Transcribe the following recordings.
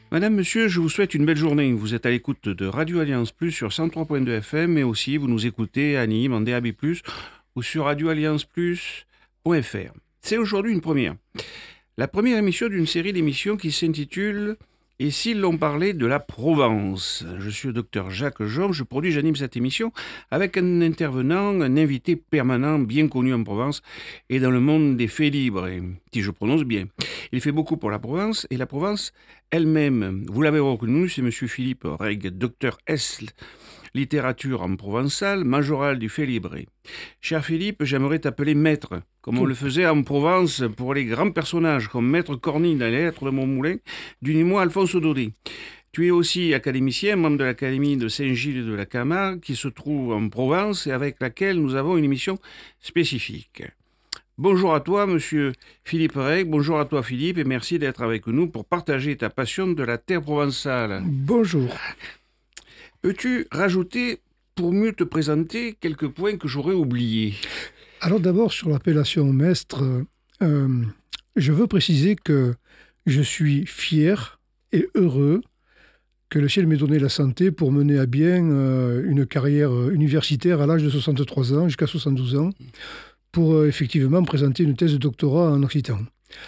Madame, monsieur, je vous souhaite une belle journée. Vous êtes à l'écoute de Radio Alliance Plus sur 103.2 FM, mais aussi vous nous écoutez à Nîmes en DAB+, ou sur radioallianceplus.fr. C'est aujourd'hui une première. La première émission d'une série d'émissions qui s'intitule « Et si l'on parlait de la Provence ?» Je suis le docteur Jacques Jaume, je produis, j'anime cette émission avec un intervenant, un invité permanent bien connu en Provence et dans le monde des faits libres, si je prononce bien. Il fait beaucoup pour la Provence et la Provence elle-même. Vous l'avez reconnu, c'est M. Philippe Reg, docteur S. littérature en provençal, majoral du fait libre. Cher Philippe, j'aimerais t'appeler maître, comme on le faisait en Provence pour les grands personnages, comme maître Cornille dans les lettres de Montmoulin, du Nîmois Alphonse Daudet. Tu es aussi académicien, membre de l'Académie de Saint-Gilles de la Camargue, qui se trouve en Provence et avec laquelle nous avons une émission spécifique. Bonjour à toi, monsieur Philippe Reg. Bonjour à toi, Philippe, et merci d'être avec nous pour partager ta passion de la terre provençale. Bonjour. Peux-tu rajouter, pour mieux te présenter, quelques points que j'aurais oubliés? Alors d'abord, sur l'appellation maître, je veux préciser que je suis fier et heureux que le ciel m'ait donné la santé pour mener à bien une carrière universitaire à l'âge de 63 ans, jusqu'à 72 ans, pour effectivement présenter une thèse de doctorat en occitan.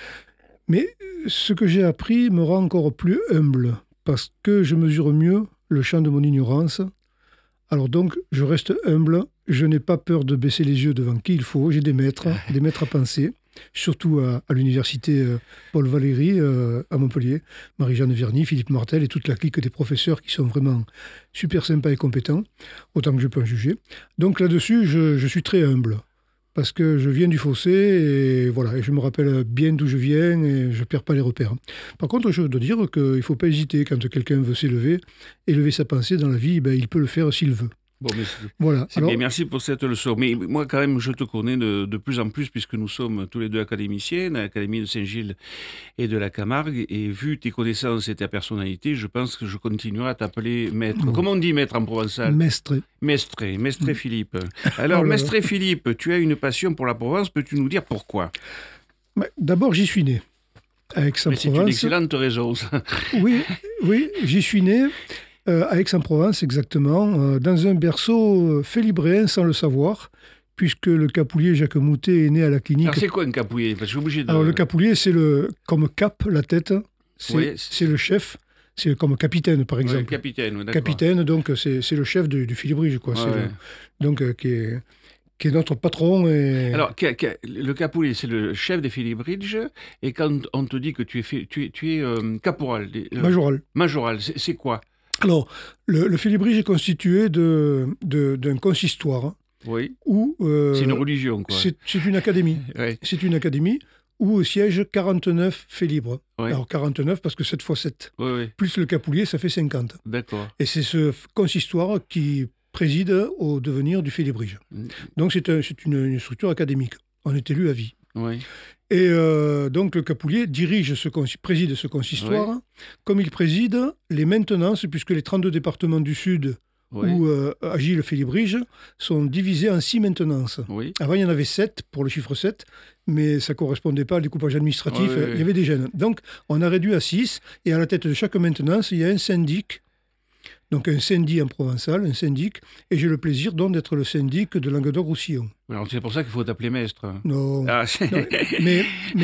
Mais ce que j'ai appris me rend encore plus humble, parce que je mesure mieux le champ de mon ignorance. Alors donc, je reste humble, je n'ai pas peur de baisser les yeux devant qui il faut. J'ai des maîtres à penser, surtout à l'université Paul Valéry à Montpellier, Marie-Jeanne Verny, Philippe Martel et toute la clique des professeurs qui sont vraiment super sympas et compétents, autant que je peux en juger. Donc là-dessus, je suis très humble. Parce que je viens du fossé et voilà, et je me rappelle bien d'où je viens et je ne perds pas les repères. Par contre, je dois dire qu'il ne faut pas hésiter quand quelqu'un veut s'élever, élever sa pensée dans la vie, il peut le faire s'il veut. Bon, mais voilà. C'est bien, merci pour cette leçon. Mais moi, quand même, je te connais de plus en plus, puisque nous sommes tous les deux académiciens, à l'Académie de Saint-Gilles et de la Camargue. Et vu tes connaissances et ta personnalité, je pense que je continuerai à t'appeler maître. Bon. Comment on dit maître en provençal? Mestre. Mestre Philippe. Alors, Mestre Philippe, tu as une passion pour la Provence. Peux-tu nous dire pourquoi? D'abord, j'y suis né. À Aix-en-Provence. C'est une excellente raison, ça. Oui, j'y suis né. À Aix-en-Provence, exactement, dans un berceau félibréen sans le savoir, puisque le capoulier Jacques Moutet est né à la clinique. Alors c'est quoi un capoulier? Parce que je suis obligé de... Alors le capoulier, c'est comme cap, la tête, c'est le chef, c'est comme capitaine par exemple. Oui, capitaine, d'accord. Capitaine, donc c'est le chef du félibrige, quoi. Donc qui est notre patron. Et... Alors, le capoulier, c'est le chef des félibriges, et quand on te dit que tu es caporal... Majoral, c'est quoi? Alors, le félibrige est constitué d'un consistoire. Oui. Où, c'est une religion, quoi. C'est une académie. Ouais. C'est une académie où siègent 49 félibres. Oui. Alors 49 parce que 7 x 7. Oui. Plus le capoulier, ça fait 50. D'accord. Et c'est ce consistoire qui préside au devenir du félibrige. Donc c'est une structure académique. On est élu à vie. Oui. Et donc le capoulier préside ce consistoire, oui. Comme il préside les maintenances, puisque les 32 départements du Sud où agit le félibrige sont divisés en 6 maintenances. Oui. Avant, il y en avait 7 pour le chiffre 7, mais ça ne correspondait pas au découpage administratif. Il y avait des gènes. Donc on a réduit à 6, et à la tête de chaque maintenance, il y a un syndic. Donc un syndic en provençal, un syndic, et j'ai le plaisir donc d'être le syndic de Languedoc-Roussillon. Alors c'est pour ça qu'il faut t'appeler maître. Non, mais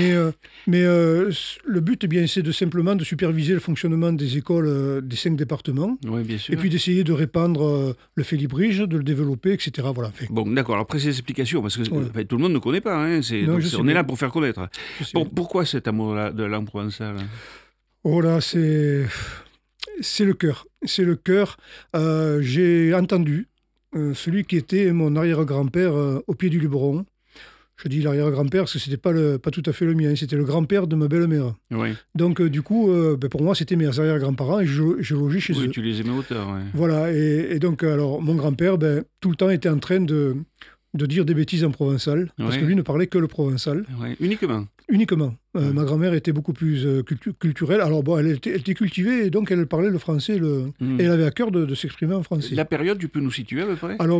le but, eh bien, c'est simplement de superviser le fonctionnement des écoles des 5 départements. Oui, bien sûr. Et puis d'essayer de répandre le félibrige, de le développer, etc. Voilà. Bon, d'accord. Alors après ces explications, parce que tout le monde ne connaît pas, hein, on est là pour faire connaître. Pourquoi cet amour de la langue provençale? Oh là, c'est le cœur. C'est le cœur. J'ai entendu celui qui était mon arrière-grand-père au pied du Luberon. Je dis l'arrière-grand-père parce que ce n'était pas tout à fait le mien. C'était le grand-père de ma belle-mère. Oui. Donc, du coup, pour moi, c'était mes arrière-grands-parents et je logeais chez eux. Oui, tu les aimais autant. Ouais. Voilà. Et donc, alors, mon grand-père, tout le temps, était en train de dire des bêtises en provençal, parce que lui ne parlait que le provençal. Oui, uniquement. Uniquement. Ma grand-mère était beaucoup plus culturelle. Alors bon, elle était cultivée et donc elle parlait le français et elle avait à cœur de s'exprimer en français. La période, tu peux nous situer à peu près? Alors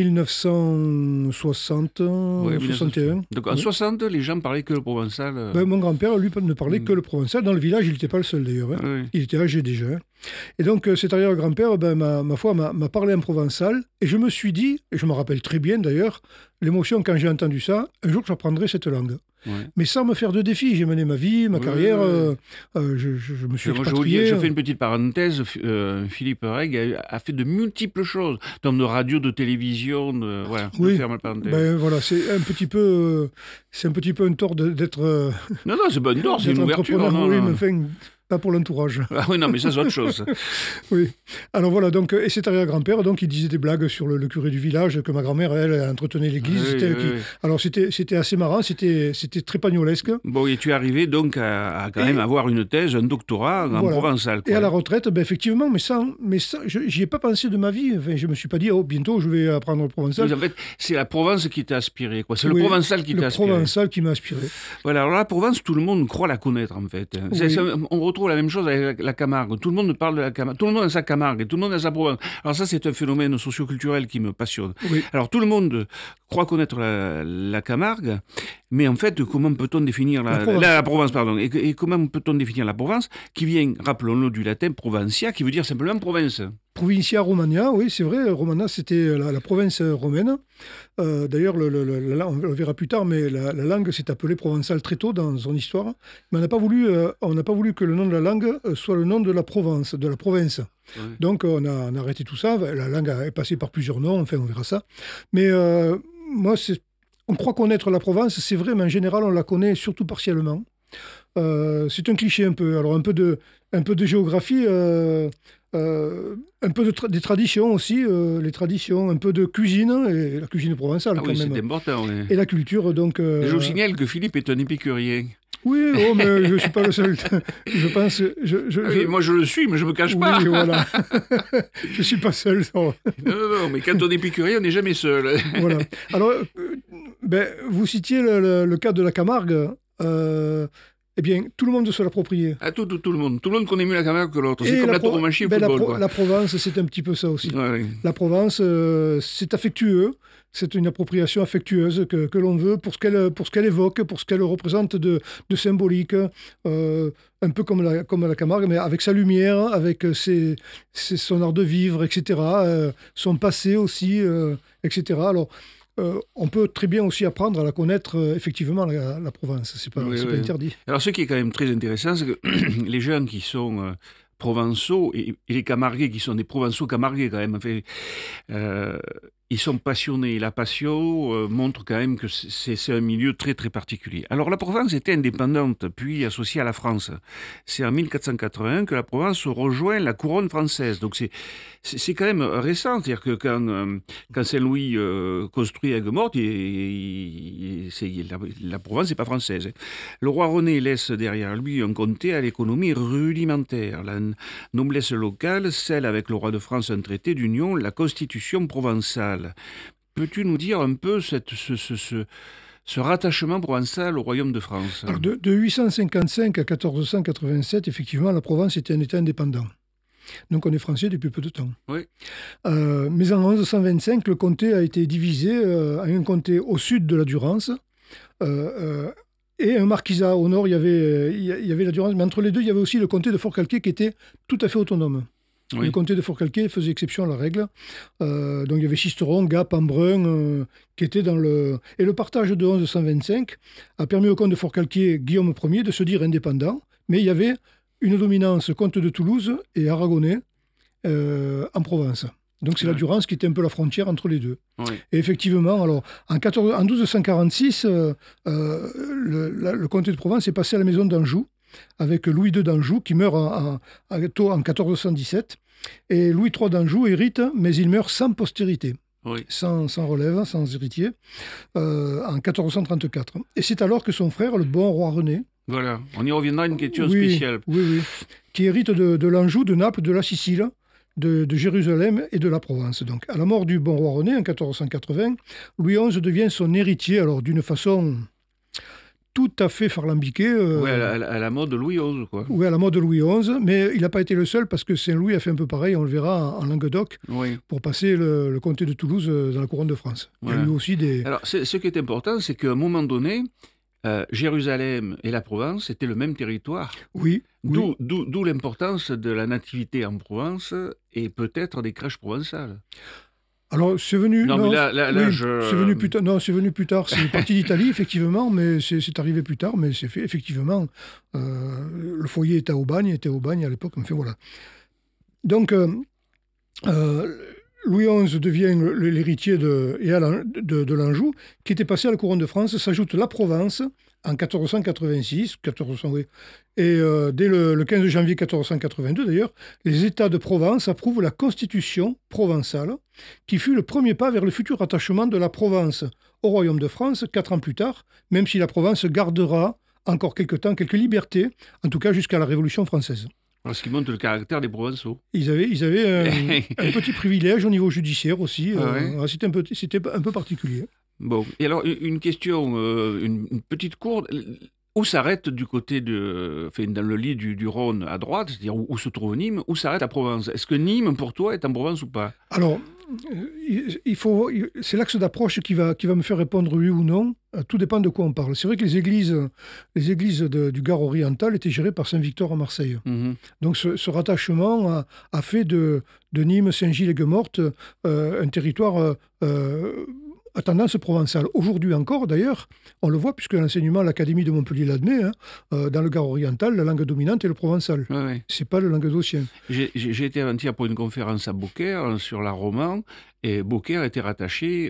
1960, 61. Donc en 60, les gens parlaient que le provençal. Mon grand-père, lui, ne parlait que le provençal. Dans le village, il n'était pas le seul d'ailleurs. Oui. Il était âgé déjà. Et donc cet arrière-grand-père, ma foi, m'a parlé en provençal. Et je me suis dit, et je me rappelle très bien d'ailleurs, l'émotion quand j'ai entendu ça, un jour j'apprendrai cette langue. Ouais. Mais sans me faire de défis. J'ai mené ma vie, ma carrière. Je me suis expatrié. Je fais une petite parenthèse. Philippe Reg a fait de multiples choses, dans de radio, de télévision. Voilà, oui. Je ferme la parenthèse. Voilà, c'est un petit peu un tort d'être. Non, c'est pas un tort, c'est une ouverture. Oui, mais enfin, pas pour l'entourage. Ah oui, non, mais ça c'est autre chose. Oui. Alors voilà, donc, et cet arrière-grand-père, donc, il disait des blagues sur le curé du village, que ma grand-mère, elle entretenait l'église. Oui. Alors c'était assez marrant, c'était très pagnolesque. Bon, et tu es arrivé donc à quand même avoir une thèse, un doctorat en provençal. Et à la retraite, effectivement, mais ça, j'y ai pas pensé de ma vie. Enfin, je me suis pas dit, bientôt je vais apprendre le provençal. Mais en fait, c'est la Provence qui t'a aspiré, quoi. C'est le provençal qui t'a aspiré. Le provençal qui m'a aspiré. Voilà, alors la Provence, tout le monde croit la connaître, en fait. Oui. On retrouve la même chose avec la Camargue. Tout le monde parle de la Camargue. Tout le monde a sa Camargue et tout le monde a sa Provence. Alors ça, c'est un phénomène socioculturel qui me passionne. Oui. Alors tout le monde croit connaître la Camargue, mais en fait, comment peut-on définir la Provence, pardon, et comment peut-on définir la Provence, qui vient, rappelons-le, du latin provincia, qui veut dire simplement province. Provincia Romania, oui, c'est vrai. Romana, c'était la province romaine. D'ailleurs, on le verra plus tard, mais la langue s'est appelée provençale très tôt dans son histoire. Mais on n'a pas voulu que le nom de la langue soit le nom de la Provence, de la province. Oui. Donc, on a arrêté tout ça. La langue est passée par plusieurs noms, enfin, on verra ça. Mais moi, on croit connaître la Provence, c'est vrai, mais en général, on la connaît surtout partiellement. C'est un cliché un peu. Alors, un peu de géographie... un peu des traditions aussi, les traditions, un peu de cuisine, et la cuisine provençale quand même. C'est important. Oui. Et la culture, donc... Je vous signale que Philippe est un épicurien. Oui, mais je ne suis pas le seul. Je pense... Oui, moi je le suis, mais je ne me cache pas. Oui, voilà. Je ne suis pas seul. Non, mais quand on est épicurien, on n'est jamais seul. Voilà. Alors, vous citiez le cas de la Camargue. Eh bien, tout le monde se l'appropriait. Ah, tout le monde. Tout le monde connaît mieux la Camargue que l'autre. C'est comme la tauromachie au football. La Provence, c'est un petit peu ça aussi. Ouais. La Provence, c'est affectueux. C'est une appropriation affectueuse que l'on veut pour ce qu'elle évoque, pour ce qu'elle représente de symbolique. Un peu comme la Camargue, mais avec sa lumière, avec son art de vivre, etc. Son passé aussi, etc. Alors, on peut très bien aussi apprendre à la connaître, effectivement, la Provence. C'est pas interdit. Alors, ce qui est quand même très intéressant, c'est que les gens qui sont provençaux et les Camarguais qui sont des Provençaux Camarguais quand même, ils sont passionnés. La passion montre quand même que c'est un milieu très très particulier. Alors la Provence était indépendante, puis associée à la France. C'est en 1481 que la Provence rejoint la couronne française. Donc c'est quand même récent. C'est-à-dire que quand Saint-Louis construit Aigues-Mortes, la Provence n'est pas française. Le roi René laisse derrière lui un comté à l'économie rudimentaire. La noblesse locale scelle avec le roi de France un traité d'union, la Constitution provençale. Peux-tu nous dire un peu ce rattachement provençal au royaume de France? Alors de 855 à 1487, effectivement, la Provence était un État indépendant. Donc on est français depuis peu de temps. Oui. Mais en 1125, le comté a été divisé en un comté au sud de la Durance et un marquisat. Au nord, il y avait la Durance, mais entre les deux, il y avait aussi le comté de Forcalquier qui était tout à fait autonome. Oui. Le comté de Forcalquier faisait exception à la règle. Donc il y avait Sisteron, Gap, Embrun, qui étaient dans le... Et le partage de 1125 a permis au comte de Forcalquier, Guillaume Ier, de se dire indépendant, mais il y avait une dominance comte de Toulouse et aragonais en Provence. Donc c'est la Durance qui était un peu la frontière entre les deux. Oui. Et effectivement, alors, en 1246, le comté de Provence est passé à la maison d'Anjou, avec Louis II d'Anjou, qui meurt en 1417. Et Louis III d'Anjou hérite, mais il meurt sans postérité, oui. sans relève, sans héritier, en 1434. Et c'est alors que son frère, le bon roi René... Voilà, on y reviendra à une question spéciale. Oui, qui hérite de l'Anjou, de Naples, de la Sicile, de Jérusalem et de la Provence. Donc, à la mort du bon roi René, en 1480, Louis XI devient son héritier, alors d'une façon tout à fait farlambiqué. Ouais, à la mode de Louis XI, quoi. Oui, à la mode de Louis XI, mais il n'a pas été le seul parce que Saint-Louis a fait un peu pareil, on le verra en Languedoc, Oui. pour passer le comté de Toulouse dans la couronne de France. Voilà. Il y a eu aussi des... Alors, ce qui est important, c'est qu'à un moment donné, Jérusalem et la Provence étaient le même territoire. Oui, oui. D'où l'importance de la nativité en Provence et peut-être des crèches provençales. Alors, c'est venu... Non, mais là, oui, c'est venu plus tard. Non, c'est venu plus tard. C'est une partie d'Italie, effectivement, mais c'est arrivé plus tard. Mais c'est fait, effectivement, le foyer était au bagne à l'époque. Enfin, voilà. Donc, Louis XI devient l'héritier de l'Anjou, qui était passé à la couronne de France. S'ajoute la Provence en 1486, oui. Et dès le 15 janvier 1482, d'ailleurs, les États de Provence approuvent la Constitution provençale, qui fut le premier pas vers le futur attachement de la Provence au Royaume de France, 4 ans plus tard, même si la Provence gardera encore quelques libertés, en tout cas jusqu'à la Révolution française. Ce qui montre le caractère des Provençaux. Ils avaient un petit privilège au niveau judiciaire aussi. Ouais. C'était un peu particulier. Bon, et alors une question, une petite courbe. Où s'arrête du côté dans le lit du Rhône à droite, c'est-à-dire où se trouve Nîmes, où s'arrête la Provence? Est-ce que Nîmes, pour toi, est en Provence ou pas? Alors, c'est l'axe d'approche qui va me faire répondre oui ou non. Tout dépend de quoi on parle. C'est vrai que les églises du Gard oriental étaient gérées par Saint-Victor à Marseille. Mm-hmm. Donc ce rattachement a fait de Nîmes, Saint-Gilles et Guemorte un territoire à tendance provençale. Aujourd'hui encore, d'ailleurs, on le voit, puisque l'enseignement à l'Académie de Montpellier l'admet, dans le Gard oriental, la langue dominante est le provençal. Ouais. C'est pas le languedocien. J'ai été avant-hier pour une conférence à Beaucaire sur la Roman, et Beaucaire était rattaché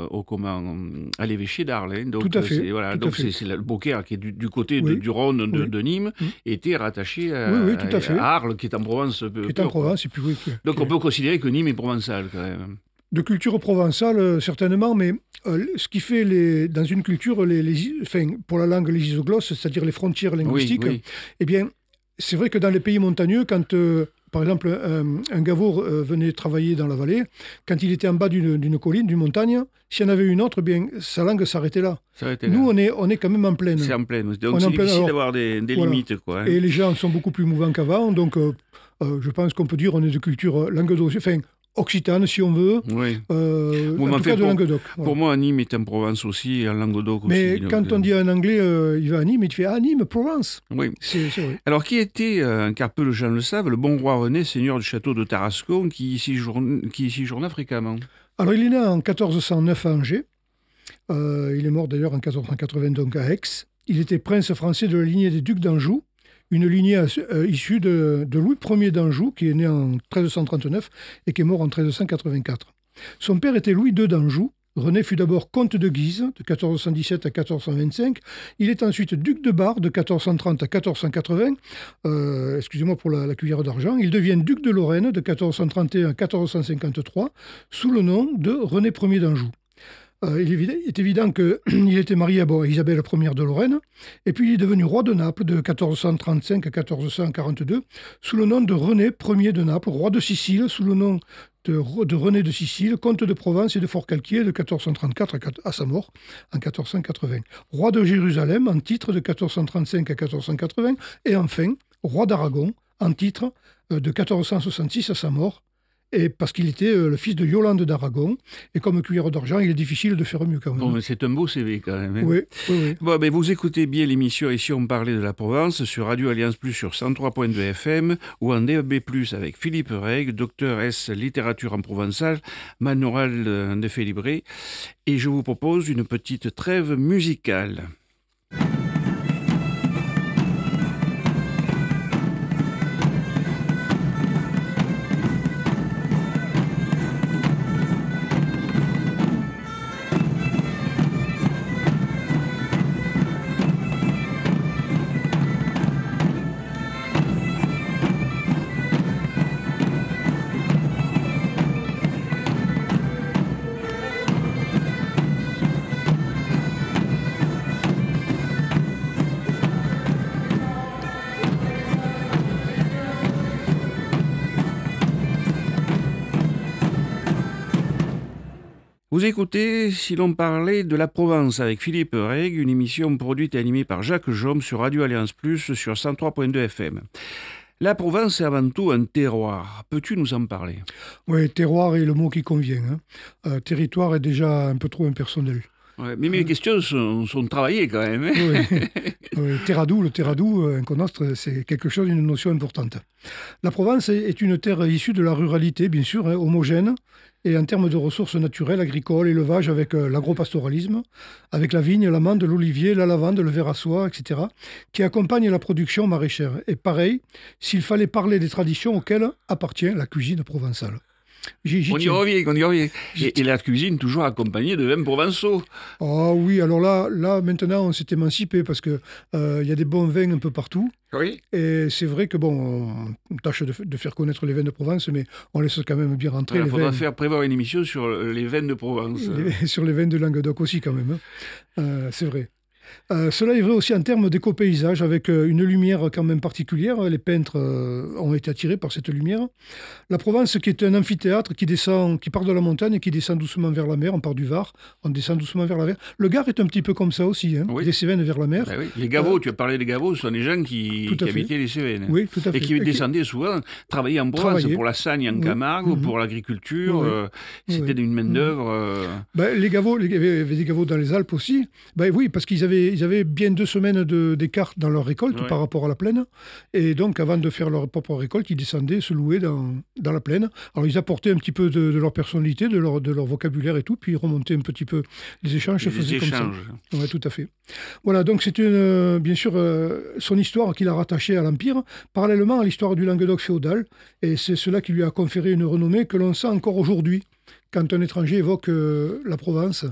à l'évêché d'Arles. Donc, tout à fait. C'est le Beaucaire qui est du côté oui. du Rhône de Nîmes, Oui. était rattaché à Arles, qui est en Provence. Qui est en Provence, et puis oui. Donc on peut considérer que Nîmes est provençal quand même. De culture provençale, certainement, mais ce qui fait dans une culture, pour la langue, les isoglosses, c'est-à-dire les frontières linguistiques, oui. Eh bien, c'est vrai que dans les pays montagneux, quand, par exemple, un gavot venait travailler dans la vallée, quand il était en bas d'une colline, d'une montagne, s'il y en avait une autre, bien, sa langue s'arrêtait là. Nous, on est quand même en plaine. C'est en plaine. Donc c'est difficile d'avoir des limites. Quoi, hein. Et les gens sont beaucoup plus mouvants qu'avant, donc je pense qu'on peut dire on est de culture languedocienne, occitane, si on veut. Oui. En tout cas de Languedoc. Pour moi, Nîmes est en Provence aussi, et en Languedoc aussi. Mais quand on dit à un Anglais, il va à Nîmes, il te fait « Ah, Nîmes, Provence ». Oui. C'est vrai. Alors, qui était, car peu de gens le savent, le bon roi René, seigneur du château de Tarascon, qui y séjourna fréquemment? Alors, il est né en 1409 à Angers. Il est mort d'ailleurs en 1480 donc à Aix. Il était prince français de la lignée des ducs d'Anjou, une lignée issue de Louis Ier d'Anjou, qui est né en 1339 et qui est mort en 1384. Son père était Louis II d'Anjou. René fut d'abord comte de Guise, de 1417 à 1425. Il est ensuite duc de Bar, de 1430 à 1480. Excusez-moi pour la cuillère d'argent. Il devient duc de Lorraine, de 1431 à 1453, sous le nom de René Ier d'Anjou. Il est évident qu'il était marié à Isabelle Ier de Lorraine, et puis il est devenu roi de Naples de 1435 à 1442, sous le nom de René Ier de Naples, roi de Sicile, sous le nom de René de Sicile, comte de Provence et de Forcalquier de 1434 à sa mort en 1480. Roi de Jérusalem en titre de 1435 à 1480, et enfin roi d'Aragon en titre de 1466 à sa mort, et parce qu'il était le fils de Yolande d'Aragon, et comme cuillère d'argent, il est difficile de faire mieux quand même. Bon, mais c'est un beau CV quand même. Hein. Oui. Bon, ben vous écoutez bien l'émission Ici on parlait de la Provence sur Radio Alliance Plus sur 103.2 FM ou en DAB+, avec Philippe Reg, docteur S littérature en provençal, manuel de Félibré, et je vous propose une petite trêve musicale. Vous écoutez Si l'on parlait de la Provence avec Philippe Reg, une émission produite et animée par Jacques Jaume sur Radio Alliance Plus sur 103.2 FM. La Provence est avant tout un terroir. Peux-tu nous en parler? Oui, terroir est le mot qui convient. Territoire est déjà un peu trop impersonnel. Ouais, mais mes questions sont travaillées quand même. Hein. Oui. Le terradou, un conostre, c'est quelque chose, une notion importante. La Provence est une terre issue de la ruralité, bien sûr, homogène, et en termes de ressources naturelles, agricoles, élevage, avec l'agropastoralisme, avec la vigne, l'amande, l'olivier, la lavande, le verre à soie, etc., qui accompagnent la production maraîchère. Et pareil, s'il fallait parler des traditions auxquelles appartient la cuisine provençale. On y revient. Et la cuisine toujours accompagnée de vins provençaux. Ah oui, alors là maintenant, on s'est émancipé parce que y a des bons vins un peu partout. Oui. Et c'est vrai que on tâche de faire connaître les vins de Provence, mais on laisse quand même bien rentrer les vins. Il faudra prévoir une émission sur les vins de Provence. Sur les vins de Languedoc aussi quand même. C'est vrai. Cela est vrai aussi en termes d'éco-paysage, avec une lumière quand même particulière. Les peintres ont été attirés par cette lumière. La Provence, qui est un amphithéâtre qui part de la montagne et qui descend doucement vers la mer. On part du Var, on descend doucement vers la mer. Le Gard est un petit peu comme ça aussi, oui. Des Cévennes vers la mer. Ben oui. Les Gavot, tu as parlé des Gavot, ce sont des gens qui habitaient les Cévennes. Oui, tout à fait. Et qui descendaient souvent, travailler en Provence, pour la Sagne en Camargue, ou pour l'agriculture. C'était une main-d'œuvre. Il y avait des Gavots dans les Alpes aussi. Oui, parce qu'ils avaient bien 2 semaines d'écart dans leur récolte par rapport à la plaine. Et donc, avant de faire leur propre récolte, ils descendaient se louer dans la plaine. Alors, ils apportaient un petit peu de leur personnalité, de leur vocabulaire et tout, puis ils remontaient un petit peu les échanges. Comme ça. Oui, tout à fait. Voilà, donc c'est bien sûr son histoire qu'il a rattachée à l'Empire, parallèlement à l'histoire du Languedoc féodal. Et c'est cela qui lui a conféré une renommée que l'on sent encore aujourd'hui. Quand un étranger évoque la Provence,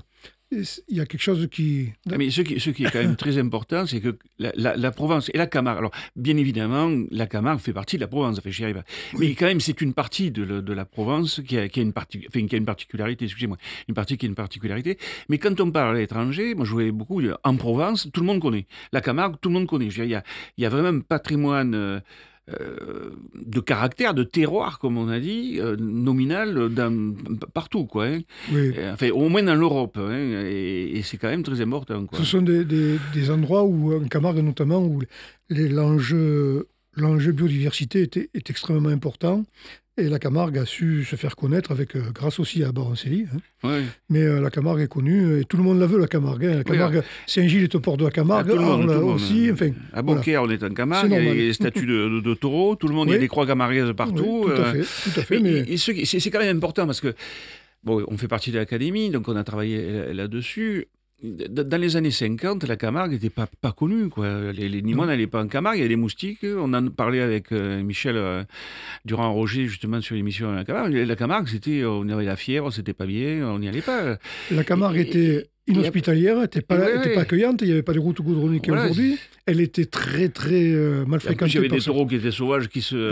il y a quelque chose qui... Mais ce qui est quand même très important, c'est que la Provence et la Camargue... Alors, bien évidemment, la Camargue fait partie de la Provence, j'y arrive. Mais quand même, c'est une partie de la Provence qui a une particularité, excusez-moi, une partie qui a une particularité. Mais quand on parle à l'étranger, moi je voyais beaucoup, en Provence, tout le monde connaît. La Camargue, tout le monde connaît. Il y a vraiment un patrimoine... de caractère, de terroir, comme on a dit, nominal partout, quoi. Hein. Oui. Enfin, au moins dans l'Europe, hein, et c'est quand même très important, quoi. Ce sont des endroits où, en Camargue notamment, où l'enjeu biodiversité est extrêmement important. Et la Camargue a su se faire connaître grâce aussi à Baroncelli. Hein. Oui. Mais la Camargue est connue, et tout le monde la veut, la Camargue. Hein. La Camargue, Saint-Gilles est au port de la Camargue, tout le monde aussi. Enfin, à Beaucaire, on est en Camargue, il y a les statues de taureaux, tout le monde, il y a des croix camarguaises partout. Oui, tout à fait. Mais... c'est quand même important parce que, on fait partie de l'académie, donc on a travaillé là-dessus. Dans les années 50, la Camargue n'était pas connue, quoi. Les Nîmois n'allaient pas en Camargue, il y a des moustiques. On en parlait avec Michel Durand-Roger, justement, sur l'émission La Camargue. La Camargue, on avait la fièvre, c'était pas bien, on n'y allait pas. La Camargue était inhospitalière, n'était pas accueillante, il n'y avait pas de routes goudronnées qu'aujourd'hui. Elle était très, très mal fréquentée. Il y avait des taureaux qui étaient sauvages,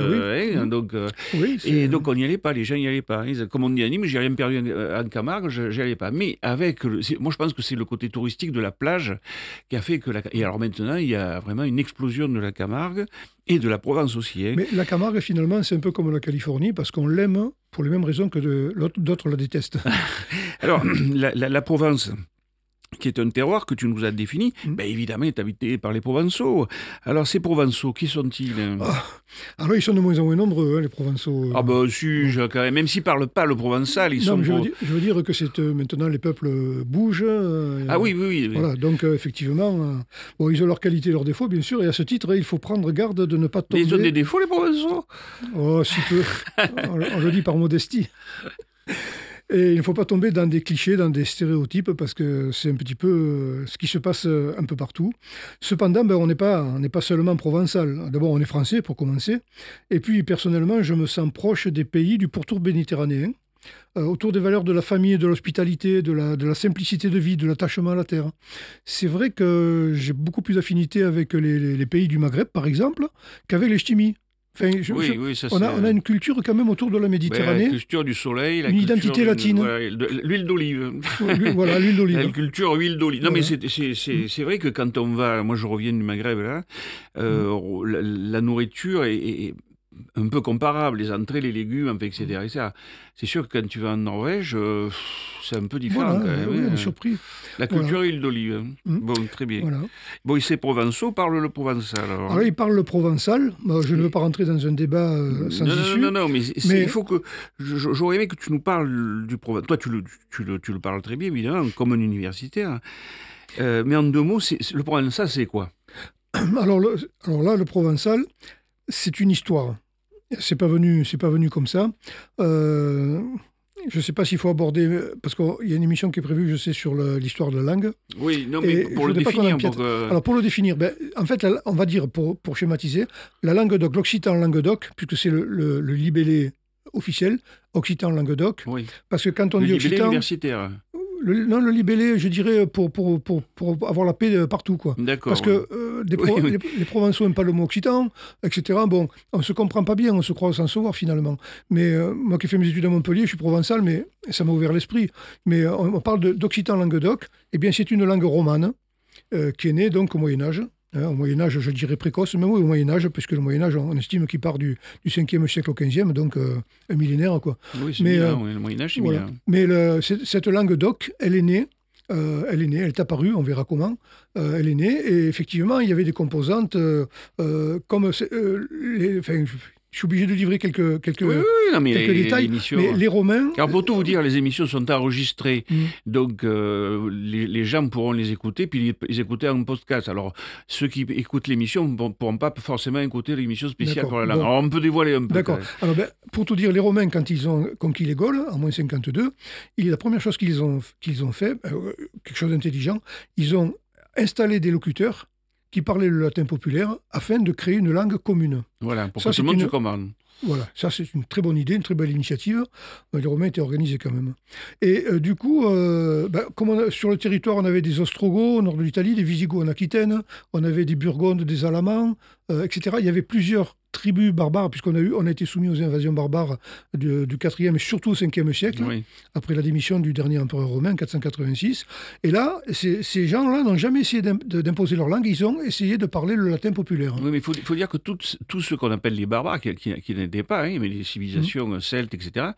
donc on n'y allait pas, les gens n'y allaient pas. Comme on dit à Nîmes, j'ai rien perdu en Camargue, j'y allais pas. Mais moi je pense que c'est le côté touristique de la plage qui a fait que Et alors maintenant, il y a vraiment une explosion de la Camargue et de la Provence aussi. Hein. Mais la Camargue, finalement, c'est un peu comme la Californie, parce qu'on l'aime pour les mêmes raisons que d'autres la détestent. Alors, la Provence, qui est un terroir que tu nous as défini, évidemment, est habité par les Provençaux. Alors, ces Provençaux, qui sont-ils? Alors, ils sont de moins en moins nombreux, les Provençaux. Quand même s'ils ne parlent pas le provençal, ils sont... Je veux dire que maintenant, les peuples bougent. Oui. Voilà, donc, effectivement, ils ont leurs qualités et leurs défauts, bien sûr, et à ce titre, il faut prendre garde de ne pas tomber... Ils ont des défauts, les Provençaux? Oh, si peu. on le dit par modestie. Et il ne faut pas tomber dans des clichés, dans des stéréotypes, parce que c'est un petit peu ce qui se passe un peu partout. Cependant, on n'est pas seulement provençal. D'abord, on est français, pour commencer. Et puis, personnellement, je me sens proche des pays du pourtour méditerranéen, autour des valeurs de la famille, de l'hospitalité, de la simplicité de vie, de l'attachement à la terre. C'est vrai que j'ai beaucoup plus d'affinité avec les pays du Maghreb, par exemple, qu'avec les ch'timis. Enfin, on a une culture quand même autour de la Méditerranée. La culture du soleil, une identité latine. L'huile d'olive. Voilà, l'huile d'olive. La culture huile d'olive. Non, mais c'est vrai que quand on va... Moi, je reviens du Maghreb, là. La nourriture est un peu comparables, les entrées, les légumes, enfin, etc., etc. C'est sûr que quand tu vas en Norvège, c'est un peu différent Voilà, quand même. oui, on est surpris. La culture huile d'olive. Hein. Mm. Bon, très bien. Voilà. Bon, et ces provençaux parlent le provençal. Alors, Alors, il parle le provençal. Bon, je ne veux pas rentrer dans un débat sans issue. Non, mais il faut que. J'aurais aimé que tu nous parles du provençal. Toi, tu le parles très bien, évidemment, comme un universitaire. Mais en 2 mots, le provençal, c'est quoi? Alors là, le provençal, c'est une histoire. C'est pas venu comme ça. Je ne sais pas s'il faut aborder, parce qu'il y a une émission qui est prévue, je sais, sur l'histoire de la langue. Oui, non, mais pour le définir. Alors pour le définir, en fait, on va dire, pour schématiser, la Languedoc, l'occitan Languedoc, puisque c'est le libellé officiel, occitan Languedoc, oui. Parce que quand on le dit libellé occitan... universitaire. le libellé, je dirais, pour avoir la paix partout, quoi. D'accord. Parce que les Provençaux n'aiment pas le mot occitan, etc. Bon, on ne se comprend pas bien, on se croit sans savoir, finalement. Mais moi qui ai fait mes études à Montpellier, je suis provençal, mais ça m'a ouvert l'esprit. Mais on parle d'occitan Languedoc. Eh bien, c'est une langue romane qui est née, donc, au Moyen-Âge. Au Moyen-Âge, je dirais précoce, mais oui, au Moyen-Âge, puisque le Moyen-Âge, on estime qu'il part du 5e siècle au 15e, donc un millénaire, quoi. Oui, c'est bien, le Moyen-Âge, c'est voilà. bien. Mais cette langue doc, elle est née, elle est apparue, on verra comment, elle est née, et effectivement, il y avait des composantes comme... je suis obligé de livrer quelques non, mais détails, mais les Romains... Alors pour tout vous dire, les émissions sont enregistrées, donc les gens pourront les écouter, puis les écouter en podcast. Alors ceux qui écoutent l'émission ne pourront pas forcément écouter l'émission spéciale pour la langue. Alors on peut dévoiler un peu. D'accord. Alors pour tout dire, les Romains, quand ils ont conquis les Gaules, en moins 52, la première chose qu'ils ont fait, quelque chose d'intelligent, ils ont installé des locuteurs qui parlaient le latin populaire afin de créer une langue commune. Voilà, pour que tout le monde se commande. Voilà, ça c'est une très bonne idée, une très belle initiative. Les Romains étaient organisés quand même. Et du coup, comme sur le territoire, on avait des Ostrogoths au nord de l'Italie, des Visigoths en Aquitaine, on avait des Burgondes, des Alamans, etc. Il y avait plusieurs tribus barbares, puisqu'on a été soumis aux invasions barbares du 4e et surtout au 5e siècle, après la démission du dernier empereur romain, 486. Et là, ces gens-là n'ont jamais essayé d'imposer leur langue, ils ont essayé de parler le latin populaire. Oui, mais il faut dire que tout ce qu'on appelle les barbares, qui n'étaient pas, mais les civilisations celtes, etc.,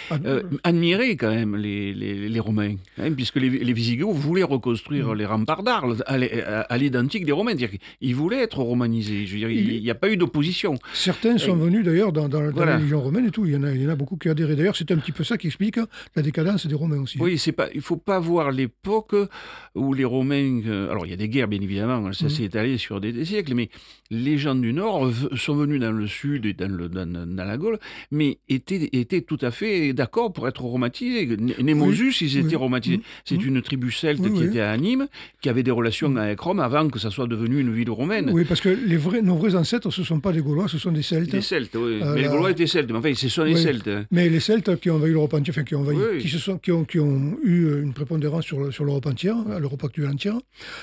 admiraient quand même les Romains, puisque les Visigoths voulaient reconstruire les remparts d'Arles à l'identique des Romains. C'est-à-dire qu'ils voulaient être romanisés. Je veux dire, il n'y a pas eu d'opposition. Certains sont venus d'ailleurs dans la Légion romaine et tout. Il y en a beaucoup qui adhéraient. D'ailleurs, c'est un petit peu ça qui explique la décadence des Romains aussi. Oui, il ne faut pas voir l'époque où les Romains... alors, il y a des guerres, bien évidemment, ça s'est étalé sur des siècles, mais les gens du Nord sont venus dans le Sud et dans la Gaule, mais étaient tout à fait d'accord pour être romatisés. Némosus, ils étaient romatisés. C'est une tribu celte qui était à Nîmes, qui avait des relations avec Rome avant que ça soit devenu une ville romaine. Oui, parce que nos vrais ancêtres, ce ne sont pas des Gaulois, ce sont des Celtes. Des Celtes, oui. Mais les Gaulois étaient Celtes, mais enfin, ce sont des Celtes. Mais les Celtes qui ont envahi l'Europe entière, enfin qui ont eu une prépondérance sur l'Europe entière, l'Europe actuelle entière,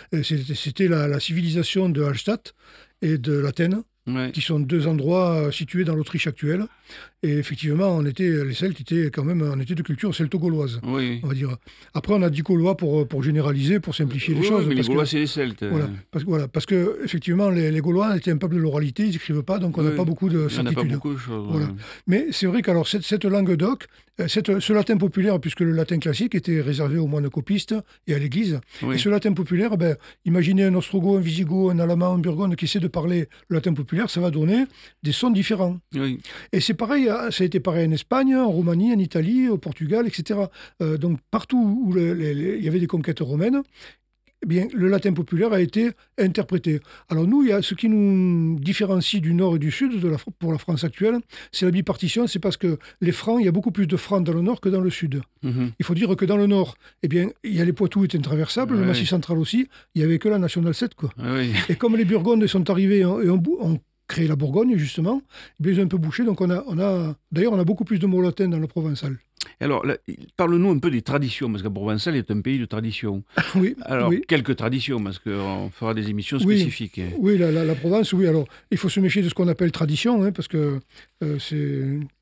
c'était la civilisation de Hallstatt et de l'Athènes, qui sont 2 endroits situés dans l'Autriche actuelle. Et effectivement, les Celtes étaient quand même de culture celto-gauloise, on va dire. Après, on a dit Gaulois pour généraliser, pour simplifier les choses. Mais les Gaulois, c'est les Celtes. Parce que effectivement, les Gaulois étaient un peuple de l'oralité, ils n'écrivent pas, donc on n'a pas beaucoup de certitude. On n'a pas beaucoup de choses. Voilà. Mais c'est vrai qu'alors, cette langue doc, ce latin populaire, puisque le latin classique était réservé aux moines copistes et à l'Église, et ce latin populaire, imaginez un Ostrogoth, un Visigoth, un Allemand, un Burgonde qui essaie de parler le latin populaire, ça va donner des sons différents. Oui. Et c'est pareil, ça a été pareil en Espagne, en Roumanie, en Italie, au Portugal, etc. Donc partout où il y avait des conquêtes romaines, eh bien, le latin populaire a été interprété. Alors nous, il y a ce qui nous différencie du nord et du sud pour la France actuelle, c'est la bipartition, c'est parce que les Francs, il y a beaucoup plus de Francs dans le nord que dans le sud. Il faut dire que dans le nord, eh bien, il y a les Poitou étaient intraversables, le Massif central aussi, il n'y avait que la Nationale 7, quoi. Et comme les Burgondes sont arrivés et ont créé la Bourgogne, justement, eh bien, ils ont un peu bouché, donc d'ailleurs, on a beaucoup plus de mots latins dans le provençal. Alors, parle-nous un peu des traditions, parce que Provençal est un pays de traditions. Alors, quelques traditions, parce qu'on fera des émissions spécifiques. Oui, la Provence, oui. Alors, il faut se méfier de ce qu'on appelle tradition, parce que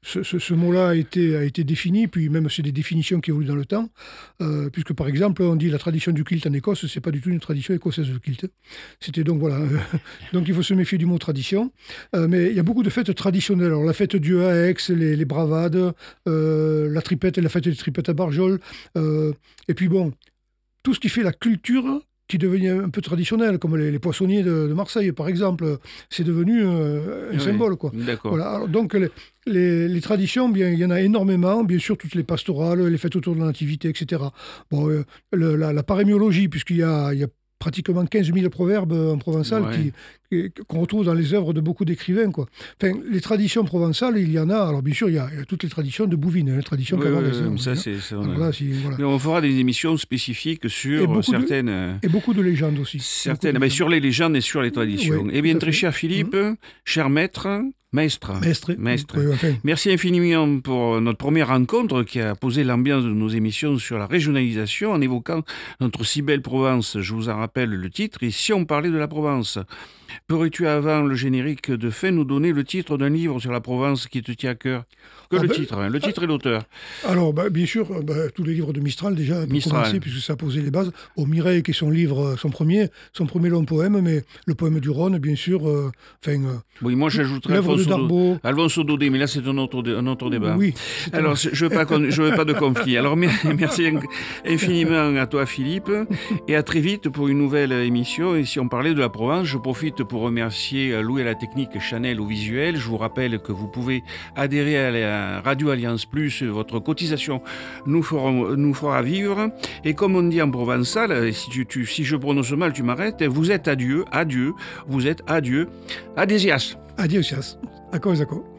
ce mot-là a été défini, puis même c'est des définitions qui évoluent dans le temps, puisque par exemple, on dit la tradition du kilt en Écosse, c'est pas du tout une tradition écossaise le kilt. C'était donc voilà, donc il faut se méfier du mot tradition. Mais il y a beaucoup de fêtes traditionnelles. Alors la fête du Dieu à Aix, les bravades, la tripette et la fête des tripettes à Barjol, et puis bon, tout ce qui fait la culture qui devenait un peu traditionnel, comme les poissonniers de Marseille, par exemple. C'est devenu un symbole, quoi. D'accord. Voilà. Alors, donc, les traditions, bien, il y en a énormément. Bien sûr, toutes les pastorales, les fêtes autour de la nativité, etc. Bon, la parémiologie, puisqu'il y a pratiquement 15 000 proverbes en provençal qu'on retrouve dans les œuvres de beaucoup d'écrivains, quoi. Enfin, les traditions provençales, il y en a. Alors, bien sûr, il y a toutes les traditions de Bouvines, les traditions camarguaises. Ça, c'est... Voilà. Mais on fera des émissions spécifiques sur certaines... Et beaucoup de légendes aussi. Certaines, sur les légendes et sur les traditions. Oui, eh bien, très cher Philippe, cher maître... Maître. Oui, enfin. Merci infiniment pour notre première rencontre qui a posé l'ambiance de nos émissions sur la régionalisation en évoquant notre si belle Provence. Je vous en rappelle le titre, et si on parlait de la Provence. Pourrais-tu, avant le générique de fin, nous donner le titre d'un livre sur la Provence qui te tient à cœur ? Le titre et l'auteur. Alors, bien sûr, tous les livres de Mistral, déjà, pour commencer, puisque ça a posé les bases. Mireille, qui est son livre, son premier long poème, mais le poème du Rhône, bien sûr. Oui, moi j'ajouterais Alfonso Daudet, mais là c'est un autre débat. Oui. Alors, je veux pas de conflit. Alors, merci infiniment à toi, Philippe, et à très vite pour une nouvelle émission. Et si on parlait de la Provence, je profite pour remercier Louis à la technique, Chanel au visuel. Je vous rappelle que vous pouvez adhérer à la Radio Alliance Plus. Votre cotisation nous fera vivre. Et comme on dit en provençal, si je prononce mal, tu m'arrêtes. Vous êtes adieu, vous êtes adieu, adésias. Adieu, Chias. Ako.